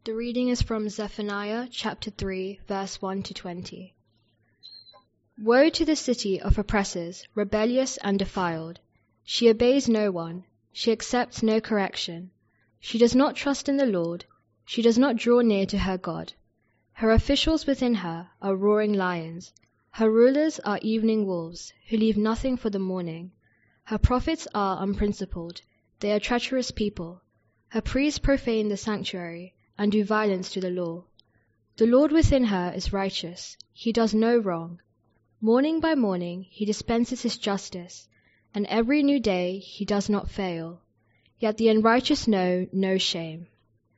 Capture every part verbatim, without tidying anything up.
The reading is from Zephaniah chapter three, verse one to twenty. Woe to the city of oppressors, rebellious and defiled. She obeys no one. She accepts no correction. She does not trust in the Lord. She does not draw near to her God. Her officials within her are roaring lions. Her rulers are evening wolves, who leave nothing for the morning. Her prophets are unprincipled. They are treacherous people. Her priests profane the sanctuary and do violence to the law. The Lord within her is righteous. He does no wrong. Morning by morning he dispenses his justice, and every new day he does not fail. Yet the unrighteous know no shame.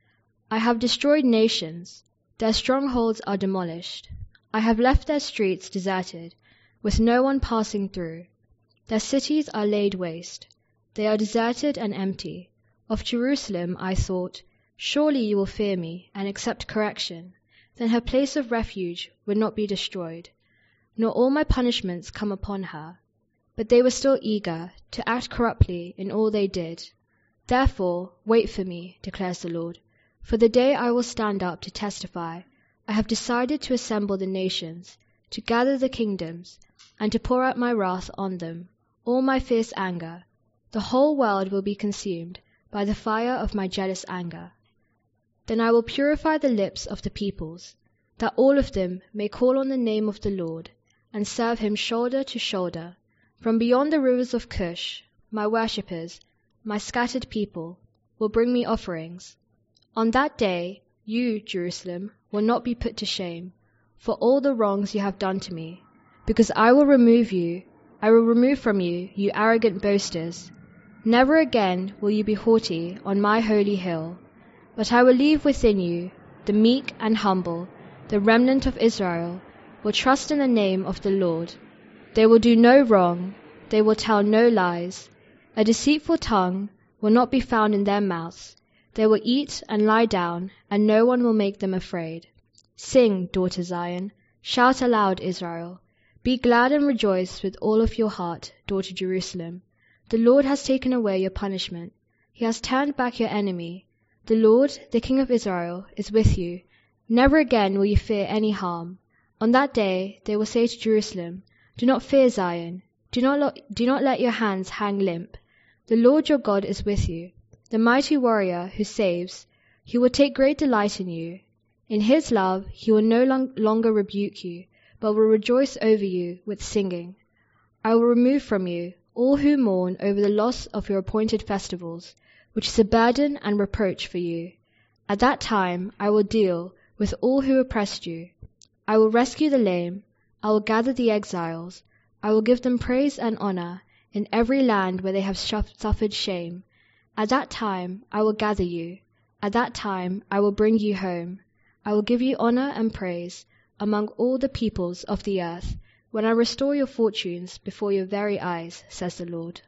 I have destroyed nations. Their strongholds are demolished. I have left their streets deserted, with no one passing through. Their cities are laid waste. They are deserted and empty. Of Jerusalem I thought, surely you will fear me and accept correction. Then her place of refuge would not be destroyed, nor all my punishments come upon her. But they were still eager to act corruptly in all they did. Therefore wait for me, declares the Lord, for the day I will stand up to testify. I have decided to assemble the nations, to gather the kingdoms, and to pour out my wrath on them, all my fierce anger. The whole world will be consumed by the fire of my jealous anger. Then I will purify the lips of the peoples, that all of them may call on the name of the Lord, and serve him shoulder to shoulder. From beyond the rivers of Cush, my worshippers, my scattered people, will bring me offerings. On that day, you, Jerusalem, will not be put to shame, for all the wrongs you have done to me, because I will remove you, I will remove from you, you arrogant boasters. Never again will you be haughty on my holy hill. But I will leave within you the meek and humble, the remnant of Israel, will trust in the name of the Lord. They will do no wrong, they will tell no lies. A deceitful tongue will not be found in their mouths. They will eat and lie down, and no one will make them afraid. Sing, daughter Zion, shout aloud, Israel. Be glad and rejoice with all of your heart, daughter Jerusalem. The Lord has taken away your punishment. He has turned back your enemy. The Lord, the King of Israel, is with you. Never again will you fear any harm. On that day they will say to Jerusalem, do not fear Zion. Do not, lo- do not let your hands hang limp. The Lord your God is with you, the mighty warrior who saves. He will take great delight in you. In his love he will no long- longer rebuke you, but will rejoice over you with singing. I will remove from you all who mourn over the loss of your appointed festivals, which is a burden and reproach for you. At that time I will deal with all who oppressed you. I will rescue the lame. I will gather the exiles. I will give them praise and honor in every land where they have suffered shame. At that time I will gather you. At that time I will bring you home. I will give you honor and praise among all the peoples of the earth, when I restore your fortunes before your very eyes, says the Lord.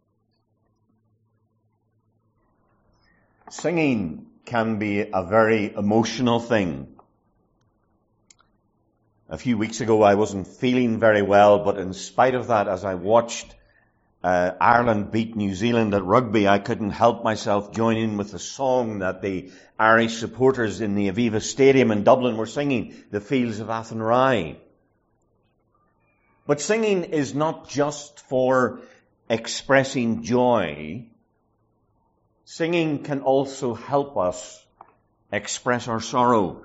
Singing can be a very emotional thing. A few weeks ago I wasn't feeling very well, but in spite of that, as I watched uh, Ireland beat New Zealand at rugby, I couldn't help myself joining with the song that the Irish supporters in the Aviva Stadium in Dublin were singing, The Fields of Athenry. But singing is not just for expressing joy. Singing can also help us express our sorrow.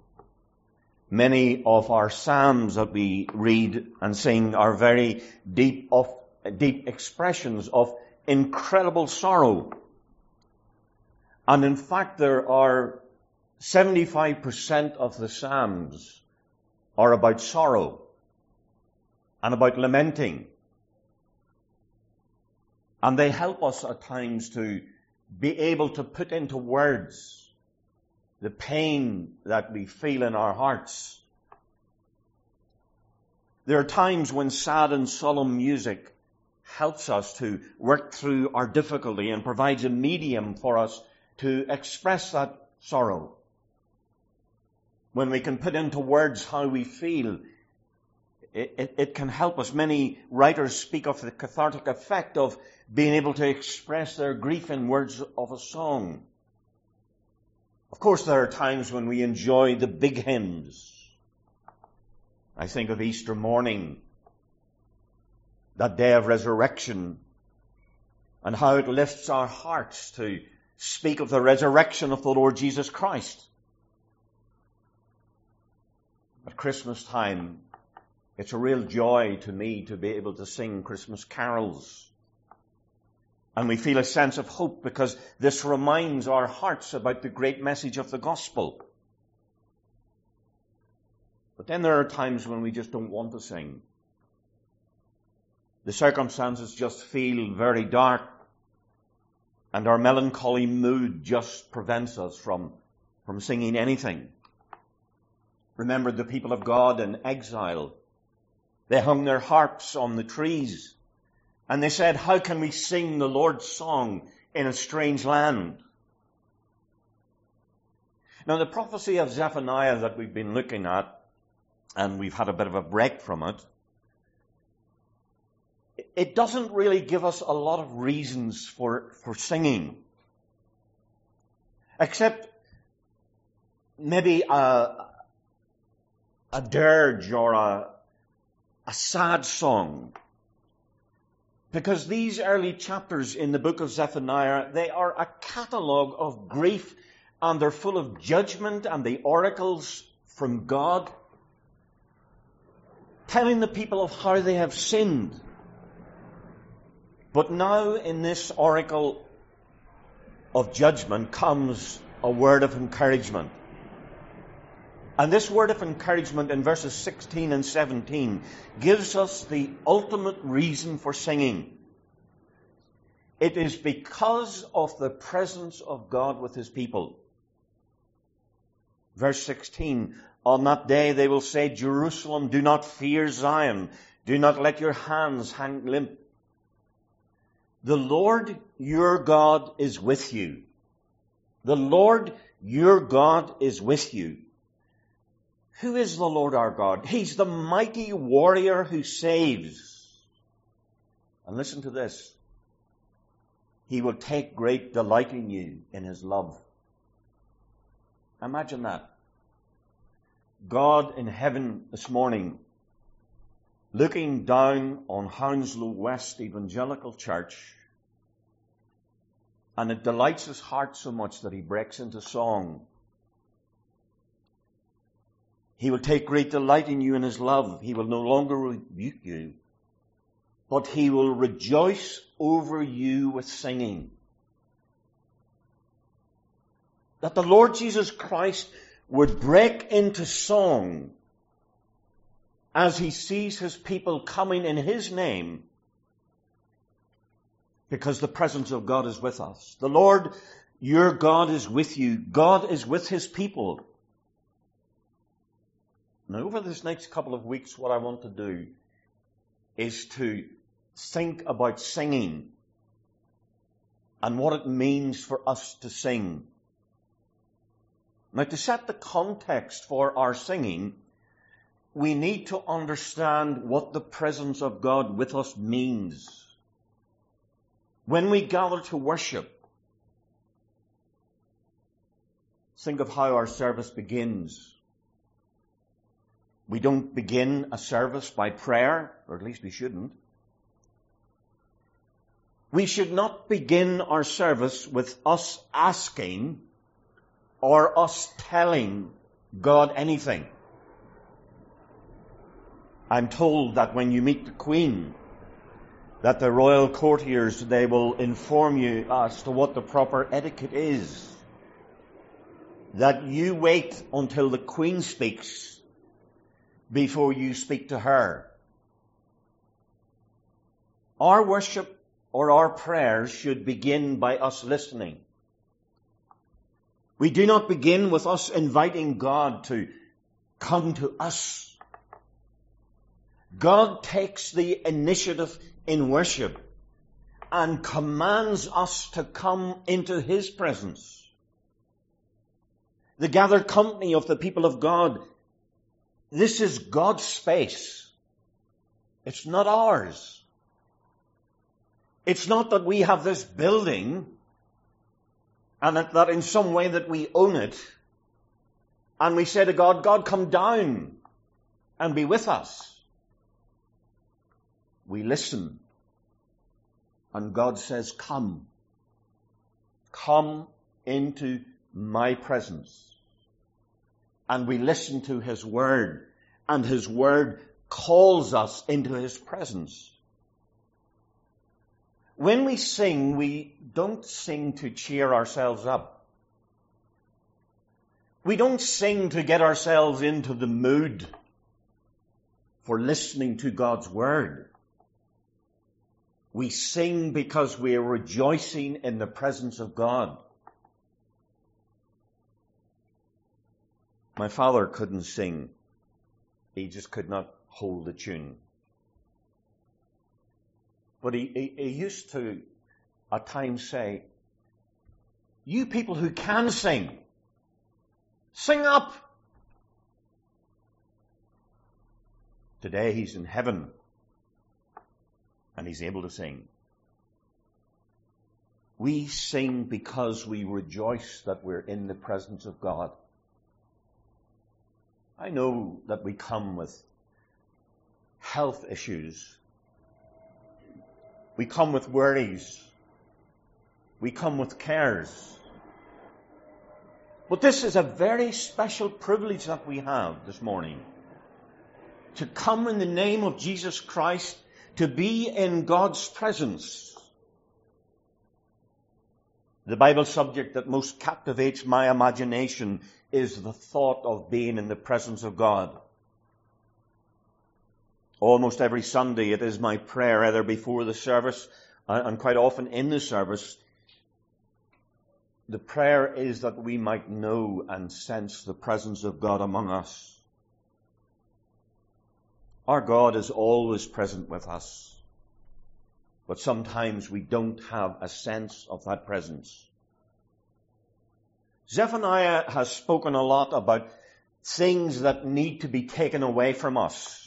Many of our psalms that we read and sing are very deep of deep expressions of incredible sorrow. And in fact, there are seventy-five percent of the psalms are about sorrow and about lamenting. And they help us at times to be able to put into words the pain that we feel in our hearts. There are times when sad and solemn music helps us to work through our difficulty and provides a medium for us to express that sorrow. When we can put into words how we feel, it, it, it can help us. Many writers speak of the cathartic effect of being able to express their grief in words of a song. Of course, there are times when we enjoy the big hymns. I think of Easter morning, that day of resurrection, and how it lifts our hearts to speak of the resurrection of the Lord Jesus Christ. At Christmas time, it's a real joy to me to be able to sing Christmas carols. And we feel a sense of hope because this reminds our hearts about the great message of the gospel. But then there are times when we just don't want to sing. The circumstances just feel very dark, and our melancholy mood just prevents us from, from singing anything. Remember the people of God in exile. They hung their harps on the trees, and they said, how can we sing the Lord's song in a strange land? Now, the prophecy of Zephaniah that we've been looking at, and we've had a bit of a break from it, it doesn't really give us a lot of reasons for, for singing. Except maybe a, a dirge or a, a sad song. Because these early chapters in the book of Zephaniah, they are a catalogue of grief, and they're full of judgment and the oracles from God, telling the people of how they have sinned. But now in this oracle of judgment comes a word of encouragement. And this word of encouragement in verses sixteen and seventeen gives us the ultimate reason for singing. It is because of the presence of God with his people. Verse sixteen, on that day they will say, Jerusalem, do not fear Zion. Do not let your hands hang limp. The Lord your God is with you. The Lord your God is with you. Who is the Lord our God? He's the mighty warrior who saves. And listen to this. He will take great delight in you, in his love. Imagine that. God in heaven this morning, looking down on Hounslow West Evangelical Church, and it delights his heart so much that he breaks into song. He will take great delight in you in his love. He will no longer rebuke you, but he will rejoice over you with singing. That the Lord Jesus Christ would break into song as he sees his people coming in his name, because the presence of God is with us. The Lord, your God, is with you. God is with his people. Now, over this next couple of weeks, what I want to do is to think about singing and what it means for us to sing. Now, to set the context for our singing, we need to understand what the presence of God with us means. When we gather to worship, think of how our service begins. We don't begin a service by prayer, or at least we shouldn't. We should not begin our service with us asking or us telling God anything. I'm told that when you meet the Queen, that the royal courtiers, they will inform you as to what the proper etiquette is. That you wait until the Queen speaks before you speak to her. Our worship or our prayers should begin by us listening. We do not begin with us inviting God to come to us. God takes the initiative in worship and commands us to come into his presence. The gathered company of the people of God, this is God's space. It's not ours. It's not that we have this building And that, that in some way that we own it, and we say to God, God, come down and be with us. We listen, and God says, come. Come into my presence. And we listen to his word, and his word calls us into his presence. When we sing, we don't sing to cheer ourselves up. We don't sing to get ourselves into the mood for listening to God's word. We sing because we are rejoicing in the presence of God. My father couldn't sing. He just could not hold the tune. But he, he, he used to at times say, you people who can sing, sing up. Today he's in heaven and he's able to sing. We sing because we rejoice that we're in the presence of God. I know that we come with health issues. We come with worries. We come with cares. But this is a very special privilege that we have this morning. To come in the name of Jesus Christ, to be in God's presence. The Bible subject that most captivates my imagination is the thought of being in the presence of God. Almost every Sunday it is my prayer, either before the service and quite often in the service. The prayer is that we might know and sense the presence of God among us. Our God is always present with us, but sometimes we don't have a sense of that presence. Zephaniah has spoken a lot about things that need to be taken away from us.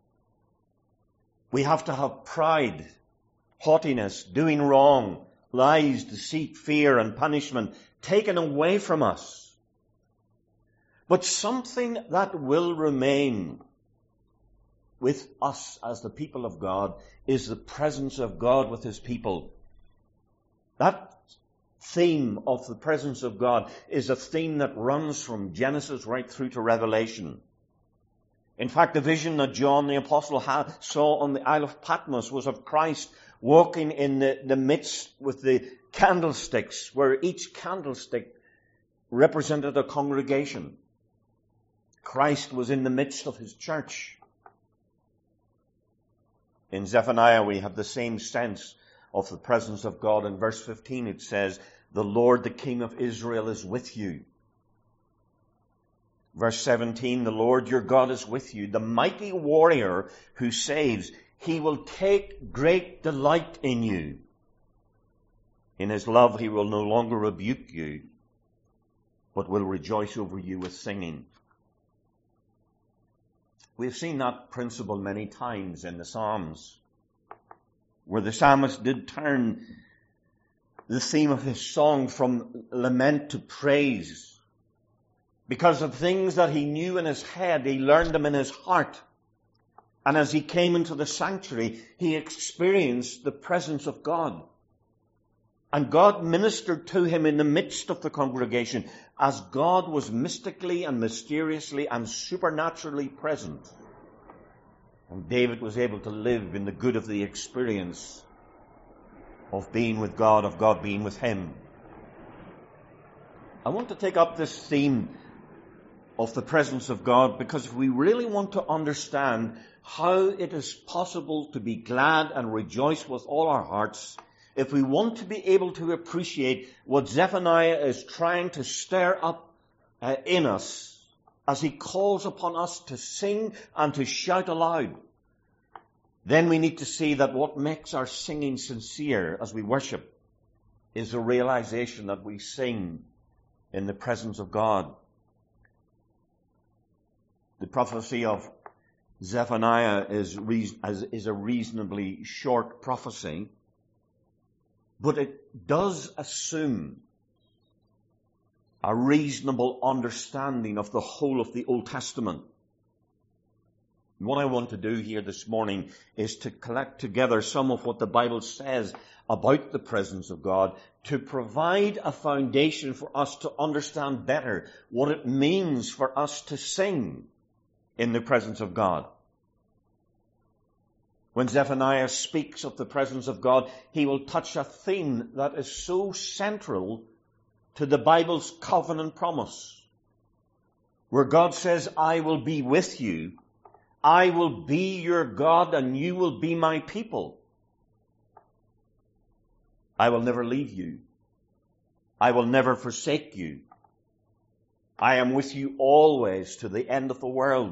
We have to have pride, haughtiness, doing wrong, lies, deceit, fear, and punishment taken away from us. But something that will remain with us as the people of God is the presence of God with his people. That theme of the presence of God is a theme that runs from Genesis right through to Revelation. In fact, the vision that John the Apostle had, saw on the Isle of Patmos was of Christ walking in the, the midst with the candlesticks, where each candlestick represented a congregation. Christ was in the midst of his church. In Zephaniah, we have the same sense of the presence of God. In verse fifteen, it says, the Lord, the King of Israel, is with you. Verse seventeen, the Lord your God is with you, the mighty warrior who saves. He will take great delight in you. In his love he will no longer rebuke you, but will rejoice over you with singing. We've seen that principle many times in the Psalms, where the psalmist did turn the theme of his song from lament to praise. Because of things that he knew in his head, he learned them in his heart. And as he came into the sanctuary, he experienced the presence of God. And God ministered to him in the midst of the congregation, as God was mystically and mysteriously and supernaturally present. And David was able to live in the good of the experience of being with God, of God being with him. I want to take up this theme of the presence of God, because if we really want to understand how it is possible to be glad and rejoice with all our hearts, if we want to be able to appreciate what Zephaniah is trying to stir up uh, in us, as he calls upon us to sing and to shout aloud, then we need to see that what makes our singing sincere as we worship is the realization that we sing in the presence of God. The prophecy of Zephaniah is, is a reasonably short prophecy, but it does assume a reasonable understanding of the whole of the Old Testament. And what I want to do here this morning is to collect together some of what the Bible says about the presence of God, to provide a foundation for us to understand better what it means for us to sing in the presence of God. When Zephaniah speaks of the presence of God, he will touch a theme that is so central to the Bible's covenant promise, where God says, I will be with you, I will be your God, and you will be my people. I will never leave you. I will never forsake you. I am with you always to the end of the world.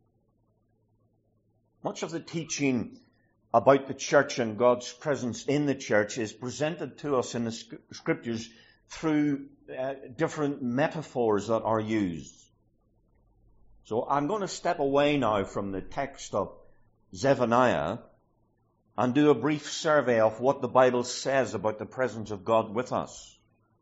Much of the teaching about the church and God's presence in the church is presented to us in the scriptures through uh, different metaphors that are used. So I'm going to step away now from the text of Zephaniah and do a brief survey of what the Bible says about the presence of God with us.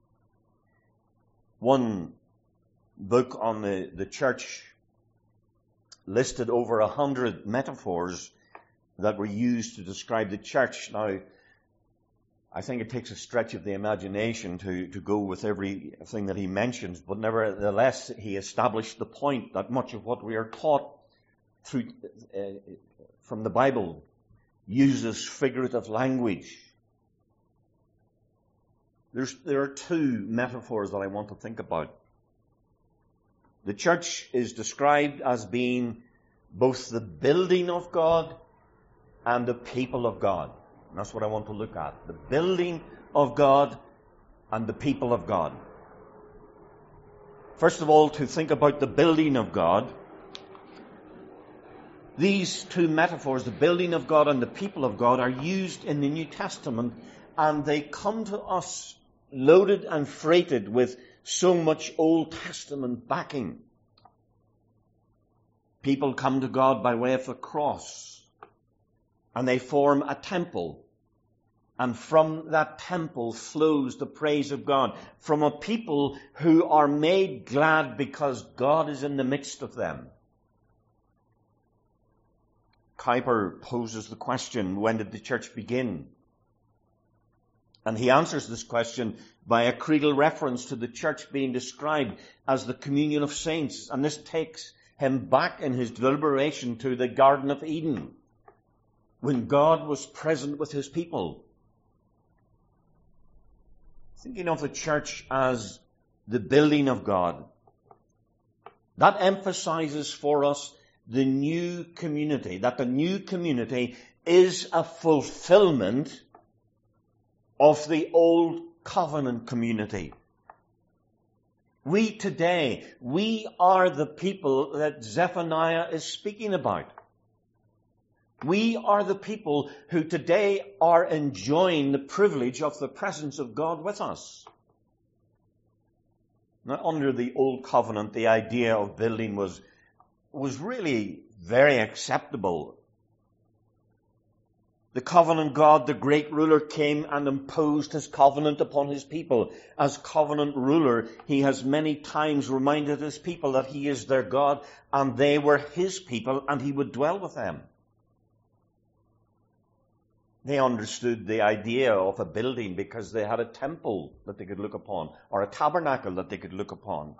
One book on the, the church listed over a hundred metaphors that were used to describe the church. Now, I think it takes a stretch of the imagination to, to go with everything that he mentions, but nevertheless, he established the point that much of what we are taught through uh, from the Bible uses figurative language. There's, there are two metaphors that I want to think about. The church is described as being both the building of God and the people of God. And that's what I want to look at. The building of God and the people of God. First of all, to think about the building of God. These two metaphors, the building of God and the people of God, are used in the New Testament, and they come to us loaded and freighted with so much Old Testament backing. People come to God by way of the cross, and they form a temple. And from that temple flows the praise of God, from a people who are made glad because God is in the midst of them. Kuyper poses the question, when did the church begin? And he answers this question by a creedal reference to the church being described as the communion of saints. And this takes him back in his deliberation to the Garden of Eden, when God was present with his people. Thinking of the church as the building of God, that emphasizes for us the new community, that the new community is a fulfillment of the old covenant community. We today, we are the people that Zephaniah is speaking about. We are the people who today are enjoying the privilege of the presence of God with us. Now, under the Old Covenant, the idea of building was, was really very acceptable. The covenant God, the great ruler, came and imposed his covenant upon his people. As covenant ruler, he has many times reminded his people that he is their God and they were his people and he would dwell with them. They understood the idea of a building because they had a temple that they could look upon, or a tabernacle that they could look upon.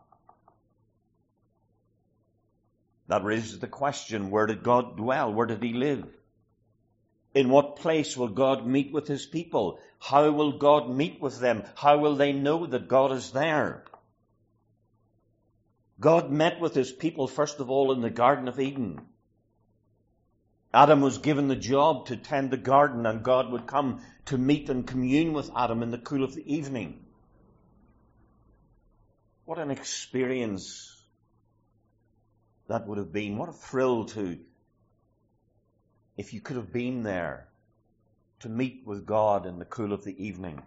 That raises the question, where did God dwell? Where did he live? In what place will God meet with his people? How will God meet with them? How will they know that God is there? God met with his people, first of all, in the Garden of Eden. Adam was given the job to tend the garden, and God would come to meet and commune with Adam in the cool of the evening. What an experience that would have been. What a thrill to, if you could have been there, to meet with God in the cool of the evening.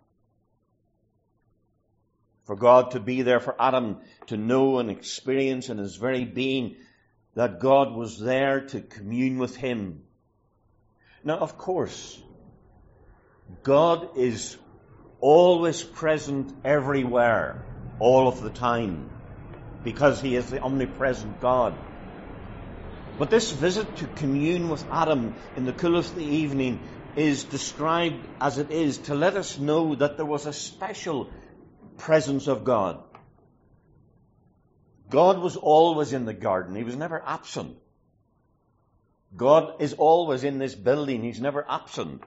For God to be there, for Adam to know and experience in his very being that God was there to commune with him. Now, of course, God is always present everywhere. all of the time, because he is the omnipresent God. But this visit to commune with Adam in the cool of the evening is described as it is to let us know that there was a special presence of God. God was always in the garden. He was never absent. God is always in this building. He's never absent.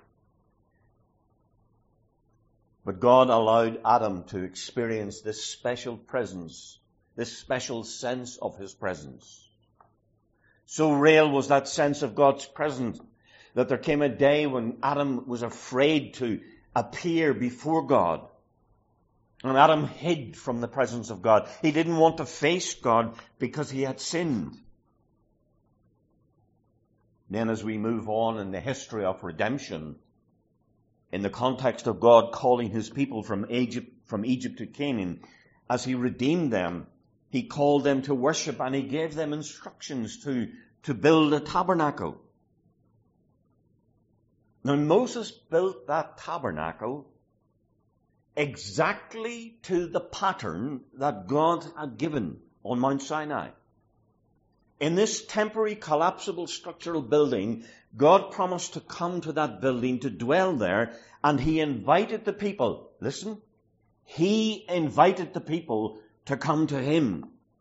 But God allowed Adam to experience this special presence, this special sense of his presence. So real was that sense of God's presence that there came a day when Adam was afraid to appear before God. And Adam hid from the presence of God. He didn't want to face God because he had sinned. Then as we move on in the history of redemption, in the context of God calling his people from Egypt, from Egypt to Canaan, as he redeemed them, he called them to worship and he gave them instructions to, to build a tabernacle. Now Moses built that tabernacle exactly to the pattern that God had given on Mount Sinai. In this temporary collapsible structural building, God promised to come to that building, to dwell there, and he invited the people, listen, he invited the people to come to him.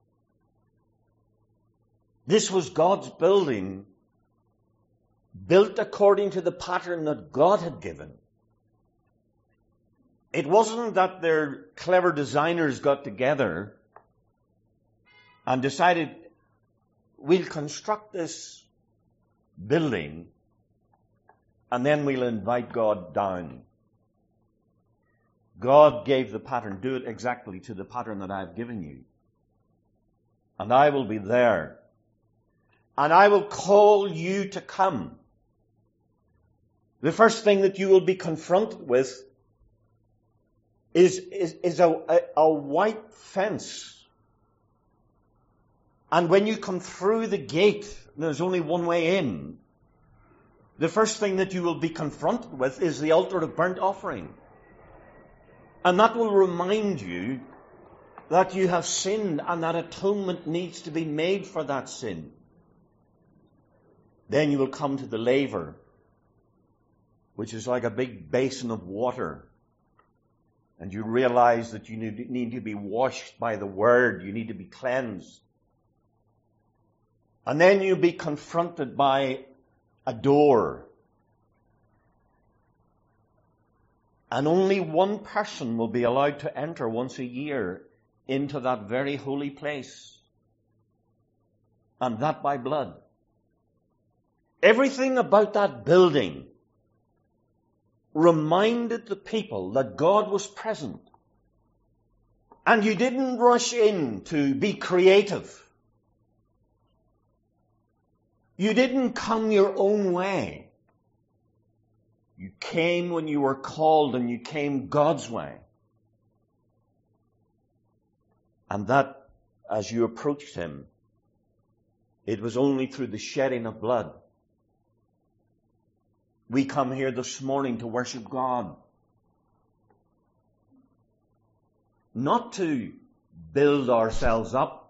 This was God's building, built according to the pattern that God had given. It wasn't that their clever designers got together and decided, we'll construct this building and then we'll invite God down. God gave the pattern. Do it exactly to the pattern that I've given you. And I will be there. And I will call you to come. The first thing that you will be confronted with is, is, is a, a, a white fence. And when you come through the gate, there's only one way in. The first thing that you will be confronted with is the altar of burnt offering. And that will remind you that you have sinned and that atonement needs to be made for that sin. Then you will come to the laver, which is like a big basin of water. And you realize that you need to be washed by the word. You need to be cleansed. And then you'll be confronted by a door. And only one person will be allowed to enter once a year into that very holy place. And that by blood. Everything about that building reminded the people that God was present. And you didn't rush in to be creative. You didn't come your own way. You came when you were called and you came God's way. And that, as you approached him, it was only through the shedding of blood. We come here this morning to worship God. Not to build ourselves up,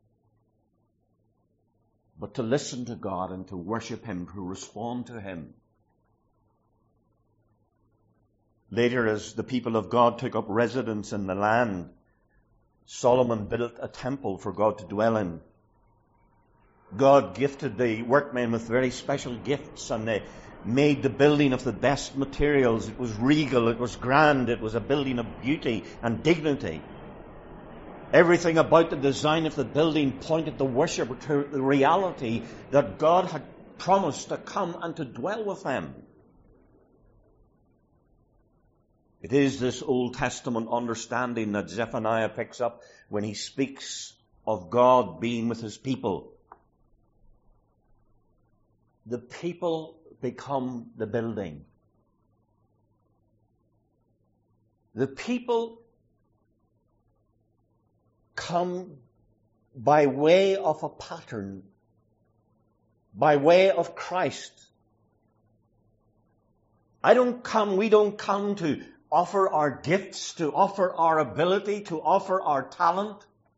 but to listen to God and to worship him, to respond to him. Later, as the people of God took up residence in the land, Solomon built a temple for God to dwell in. God gifted the workmen with very special gifts, and they made the building of the best materials. It was regal, it was grand, it was a building of beauty and dignity. Everything about the design of the building pointed the worshipper to the reality that God had promised to come and to dwell with them. It is this Old Testament understanding that Zephaniah picks up when he speaks of God being with his people. The people become the building. The people come by way of a pattern, by way of Christ. I don't come, we don't come to offer our gifts, to offer our ability, to offer our talent.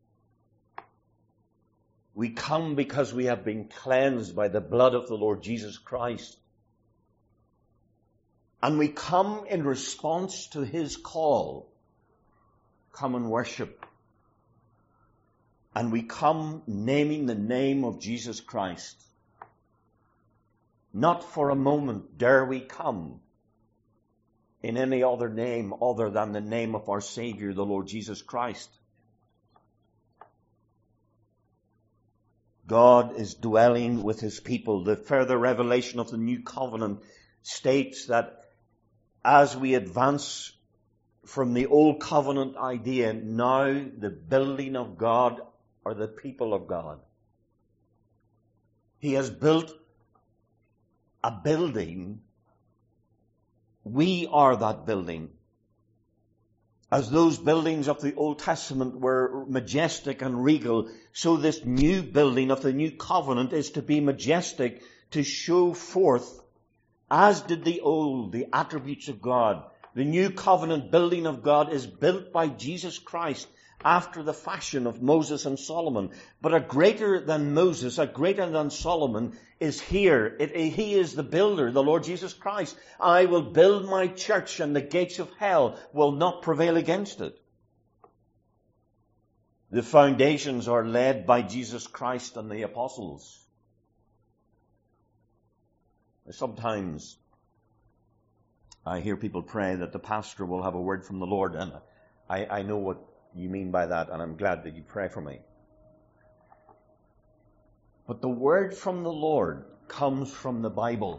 We come because we have been cleansed by the blood of the Lord Jesus Christ. And we come in response to His call. Come and worship. And we come naming the name of Jesus Christ. Not for a moment dare we come in any other name other than the name of our Savior, the Lord Jesus Christ. God is dwelling with His people. The further revelation of the new covenant states that as we advance from the old covenant idea, now the building of God are the people of God. He has built a building. We are that building. As those buildings of the Old Testament were majestic and regal, so this new building of the new covenant is to be majestic, to show forth, as did the old, the attributes of God. The new covenant building of God is built by Jesus Christ after the fashion of Moses and Solomon. But a greater than Moses, a greater than Solomon is here. It, it, he is the builder, the Lord Jesus Christ. I will build my church and the gates of hell will not prevail against it. The foundations are led by Jesus Christ and the apostles. Sometimes I hear people pray that the pastor will have a word from the Lord, and I, I know what you mean by that, and I'm glad that you pray for me. But the word from the Lord comes from the Bible.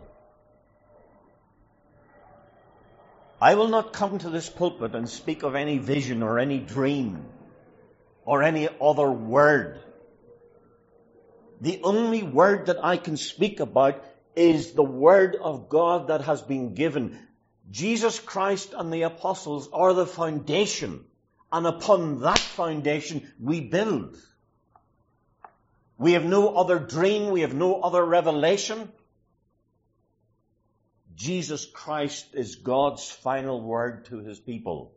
I will not come to this pulpit and speak of any vision or any dream or any other word. The only word that I can speak about is the word of God that has been given. Jesus Christ and the apostles are the foundation, and upon that foundation we build. We have no other dream, we have no other revelation. Jesus Christ is God's final word to His people.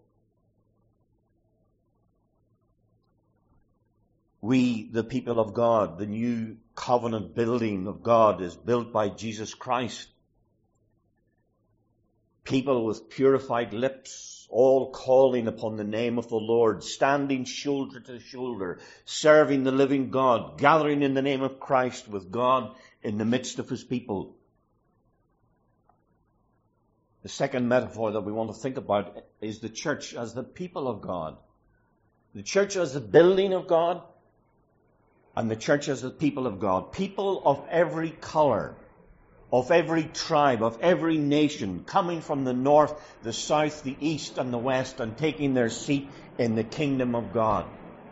We, the people of God, the new covenant building of God is built by Jesus Christ. People with purified lips, all calling upon the name of the Lord, standing shoulder to shoulder, serving the living God, gathering in the name of Christ with God in the midst of His people. The second metaphor that we want to think about is the church as the people of God. The church as the building of God, and the church as the people of God. People of every color, of every tribe, of every nation, coming from the north, the south, the east, and the west, and taking their seat in the kingdom of God.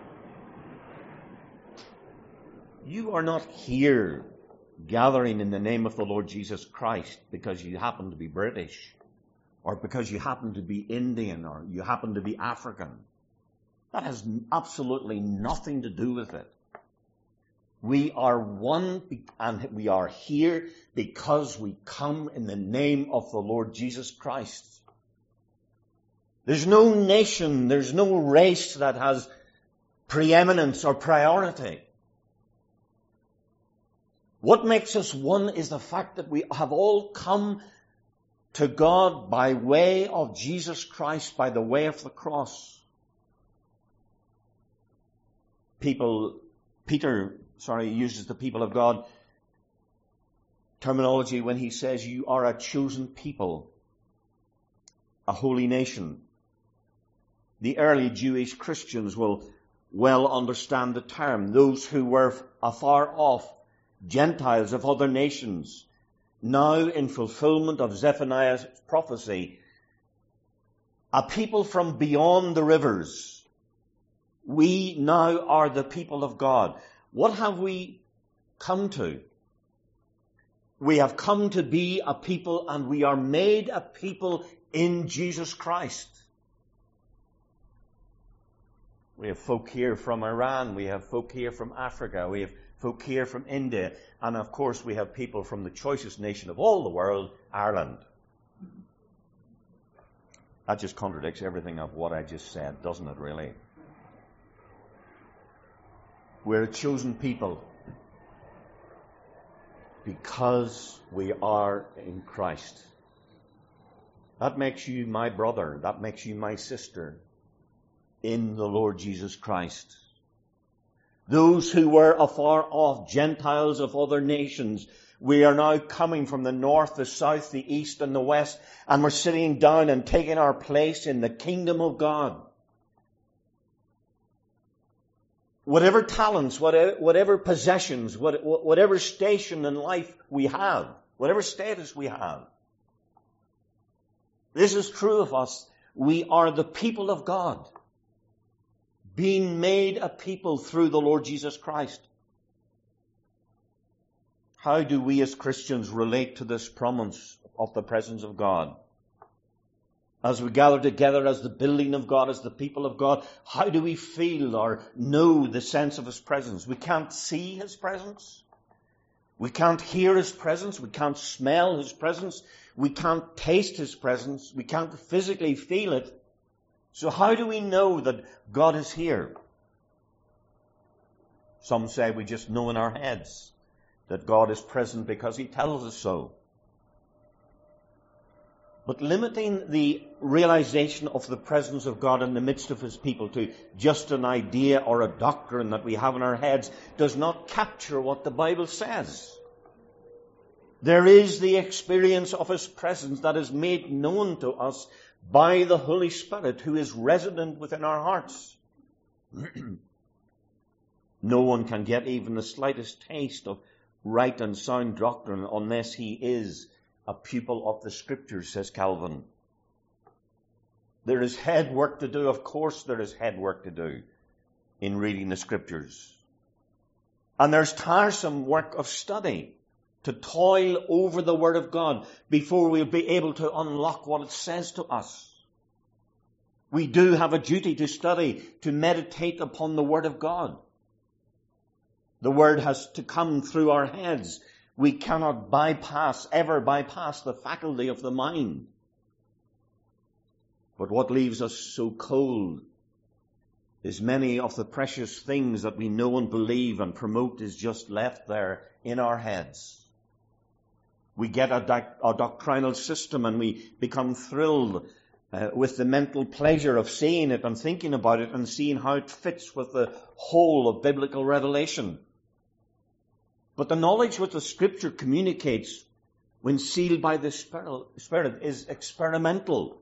You are not here gathering in the name of the Lord Jesus Christ because you happen to be British, or because you happen to be Indian, or you happen to be African. That has absolutely nothing to do with it. We are one, and we are here because we come in the name of the Lord Jesus Christ. There's no nation, there's no race that has preeminence or priority. What makes us one is the fact that we have all come to God by way of Jesus Christ, by the way of the cross. People, Peter, sorry, uses the people of God terminology when he says you are a chosen people, a holy nation. The early Jewish Christians will well understand the term. Those who were afar off, Gentiles of other nations, now in fulfillment of Zephaniah's prophecy, a people from beyond the rivers. We now are the people of God. What have we come to? We have come to be a people, and we are made a people in Jesus Christ. We have folk here from Iran, we have folk here from Africa, we have folk here from India, and of course we have people from the choicest nation of all the world, Ireland. That just contradicts everything of what I just said, doesn't it, really? We're a chosen people because we are in Christ. That makes you my brother. That makes you my sister in the Lord Jesus Christ. Those who were afar off, Gentiles of other nations, we are now coming from the north, the south, the east, and the west, and we're sitting down and taking our place in the kingdom of God. Whatever talents, whatever, whatever possessions, whatever station in life we have, whatever status we have, this is true of us. We are the people of God, being made a people through the Lord Jesus Christ. How do we as Christians relate to this promise of the presence of God? As we gather together as the building of God, as the people of God, how do we feel or know the sense of His presence? We can't see His presence. We can't hear His presence. We can't smell His presence. We can't taste His presence. We can't physically feel it. So how do we know that God is here? Some say we just know in our heads that God is present because He tells us so. But limiting the realization of the presence of God in the midst of His people to just an idea or a doctrine that we have in our heads does not capture what the Bible says. There is the experience of His presence that is made known to us by the Holy Spirit who is resident within our hearts. No one can get even the slightest taste of right and sound doctrine unless he is a pupil of the Scriptures, says Calvin. There is head work to do. Of course there is head work to do in reading the Scriptures. And there's tiresome work of study to toil over the Word of God before we'll be able to unlock what it says to us. We do have a duty to study, to meditate upon the Word of God. The Word has to come through our heads. We cannot bypass, ever bypass the faculty of the mind. But what leaves us so cold is many of the precious things that we know and believe and promote is just left there in our heads. We get a, doc- a doctrinal system and we become thrilled uh, with the mental pleasure of seeing it and thinking about it and seeing how it fits with the whole of biblical revelation. But the knowledge which the Scripture communicates when sealed by the Spirit is experimental.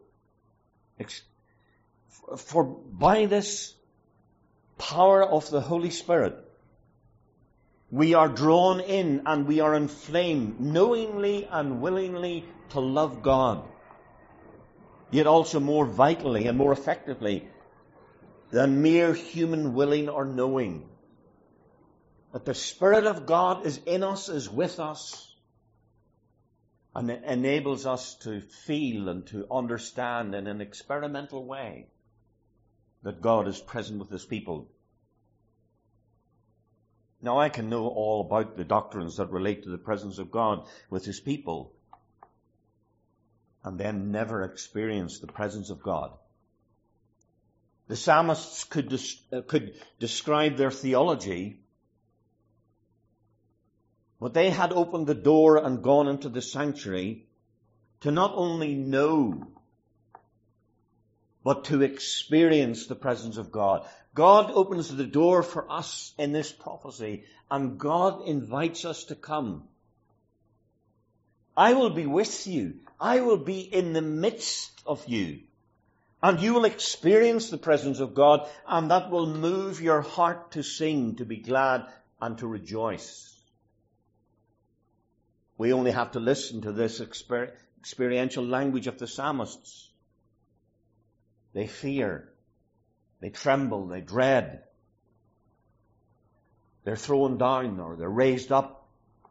For by this power of the Holy Spirit, we are drawn in and we are inflamed knowingly and willingly to love God, yet also more vitally and more effectively than mere human willing or knowing. That the Spirit of God is in us, is with us, and it enables us to feel and to understand in an experimental way that God is present with His people. Now I can know all about the doctrines that relate to the presence of God with His people, and then never experience the presence of God. The psalmists could, des- uh, could describe their theology, but they had opened the door and gone into the sanctuary to not only know, but to experience the presence of God. God opens the door for us in this prophecy, and God invites us to come. I will be with you. I will be in the midst of you. And you will experience the presence of God, and that will move your heart to sing, to be glad, and to rejoice. We only have to listen to this exper- experiential language of the psalmists. They fear. They tremble. They dread. They're thrown down or they're raised up.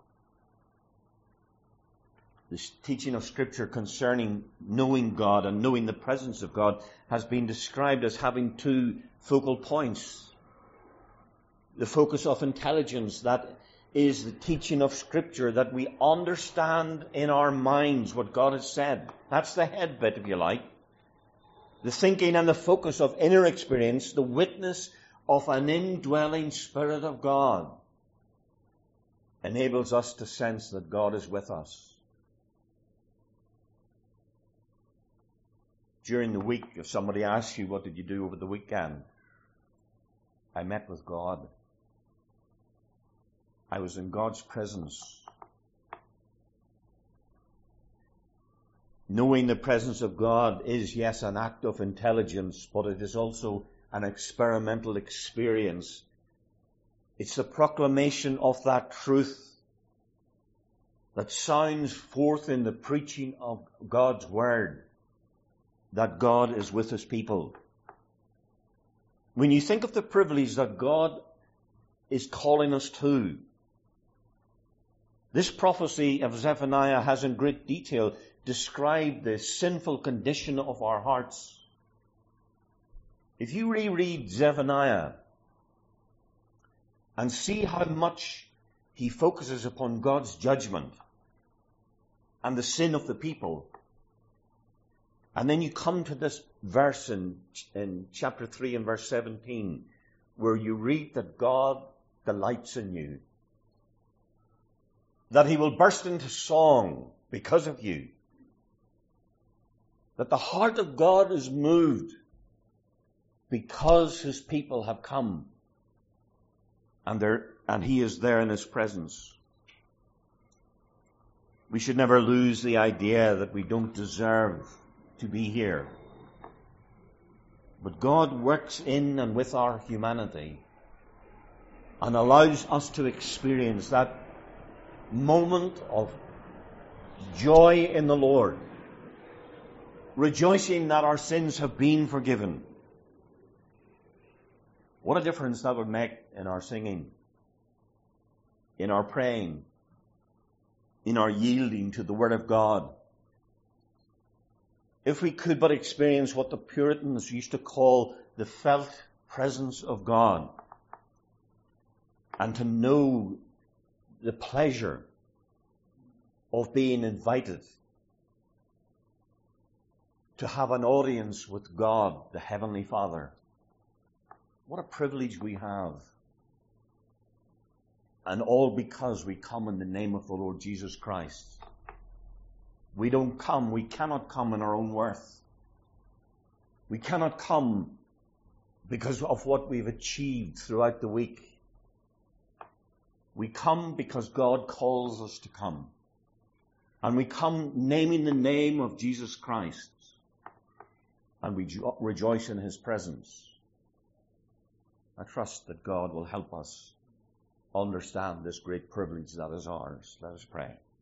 This teaching of Scripture concerning knowing God and knowing the presence of God has been described as having two focal points. The focus of intelligence, that is the teaching of Scripture, that we understand in our minds what God has said. That's the head bit, if you like. the thinking and the focus of inner experience, the witness of an indwelling Spirit of God enables us to sense that God is with us. During the week, if somebody asks you, what did you do over the weekend? I met with God. I was in God's presence. Knowing the presence of God is, yes, an act of intelligence, but it is also an experimental experience. It's the proclamation of that truth that sounds forth in the preaching of God's Word, that God is with His people. When you think of the privilege that God is calling us to, this prophecy of Zephaniah has in great detail described the sinful condition of our hearts. If you reread Zephaniah and see how much he focuses upon God's judgment and the sin of the people, and then you come to this verse in, in chapter three and verse seventeen, where you read that God delights in you, that He will burst into song because of you, that the heart of God is moved because His people have come and, they're, and He is there in His presence. We should never lose the idea that we don't deserve to be here. But God works in and with our humanity and allows us to experience that moment of joy in the Lord, rejoicing that our sins have been forgiven. What a difference that would make in our singing, in our praying, in our yielding to the Word of God. If we could but experience what the Puritans used to call the felt presence of God, and to know the pleasure of being invited to have an audience with God, the Heavenly Father. What a privilege we have. And all because we come in the name of the Lord Jesus Christ. We don't come, we cannot come in our own worth. We cannot come because of what we've achieved throughout the week. We come because God calls us to come. And we come naming the name of Jesus Christ. And we jo- rejoice in His presence. I trust that God will help us understand this great privilege that is ours. Let us pray.